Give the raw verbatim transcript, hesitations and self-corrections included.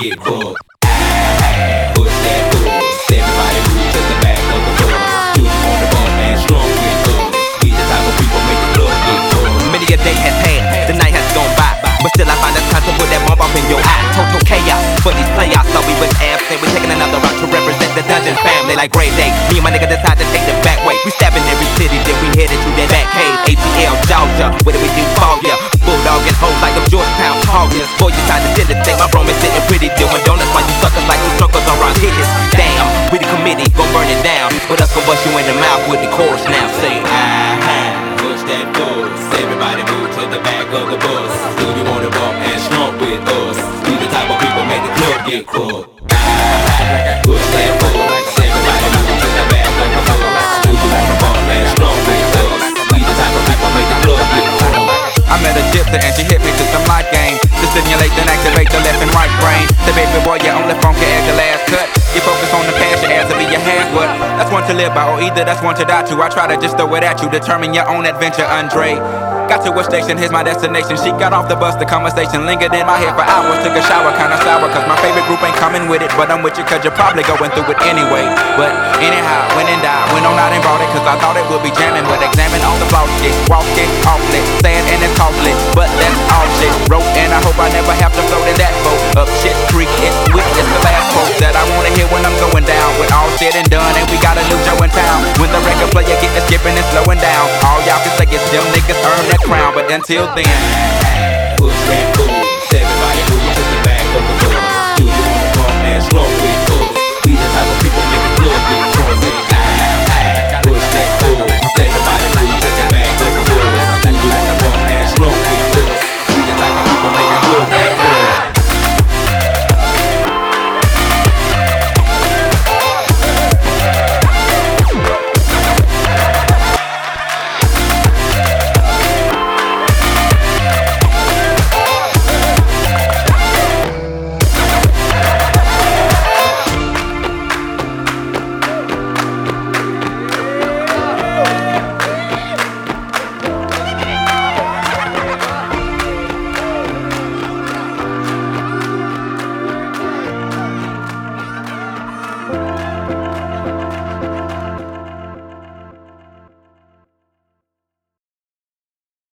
get cooked. Push that push, everybody move to the back of the bus. Do you want the bump and strong with us? We the type of people make the club get cooked. Many a day has passed, the night has gone by, but still I find the time to put that bump up in your eye. Total chaos for these playoffs, so we was absent. We're taking another route to represent the Dungeon family like Grey Day. Me and my nigga decide to take the back way. We stabbing every city, then we headed to that back cave. A T L, Georgia, where do we do fall, yeah. Bulldog and hoes like them Georgetown Hoggers. Boy, you tried to send the thing, my bro is sitting pretty, doing donuts while you suckers like two suckers around hitters. Damn, we the committee, gon' burn it down, but us gon' bust you in the mouth with the chorus now. Say, ah, push that push, everybody move to the back of the bus. Do you want to bump and strong with us? We the type of people make the club get cooked. Ah, push that push, everybody move to the back of the bus. Do you want to bump and strong with us? We the type of people make the club get cooked. I met a gypsy and she hit me to some light game to stimulate and activate the left and right brain. The baby boy, you only funky as your last cut. You focus on the past, your ass will be your hands, but that's one to live by, or either that's one to die to. I try to just throw it at you, determine your own adventure, Andre. Got to a station, here's my destination. She got off the bus, the conversation lingered in my head for hours. Took a shower, kinda sour, cause my favorite group ain't coming with it. But I'm with you cause you're probably going through it anyway. But anyhow, when in doubt, went on out and bought it, cause I thought it would be jamming. But examine all the flaw shit, walk it awfully, sad and it's costly, but that's all shit. Wrote and I hope I never have to float in that boat. Up shit creek, it's sweet, it's the last quote that I wanna hear when I'm going down. When all said and done and we got a new Joe in town. When the record player get the skipping and slowing down, all y'all can say is them niggas earn that crown, but until then, push that push.